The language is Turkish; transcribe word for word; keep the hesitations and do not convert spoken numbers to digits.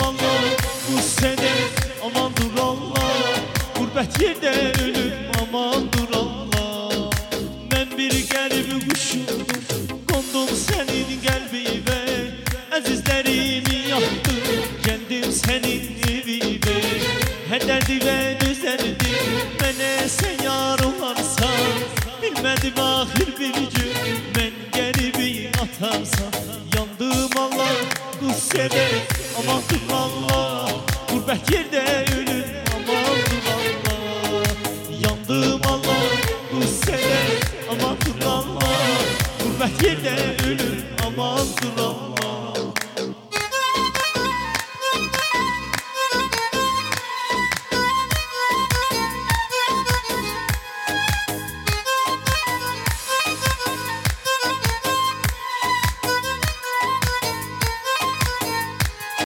Allah bu sene aman dur Allah. Gurbet yerde ölüm aman dur Allah. Ben bir garip kuşum kondum senin kalbine. Azizlerimi yaktım kendim senin evine. Her derdi ben üzerdim bana sen yar olarsan. Bilmedim ahir bir gün ben garibi atarsan. Yandım Allah kussede aman dur Allah. Gurbet yerde ölüm aman dur Allah. Yandım Allah kussede aman dur Allah. Gurbet yerde ölüm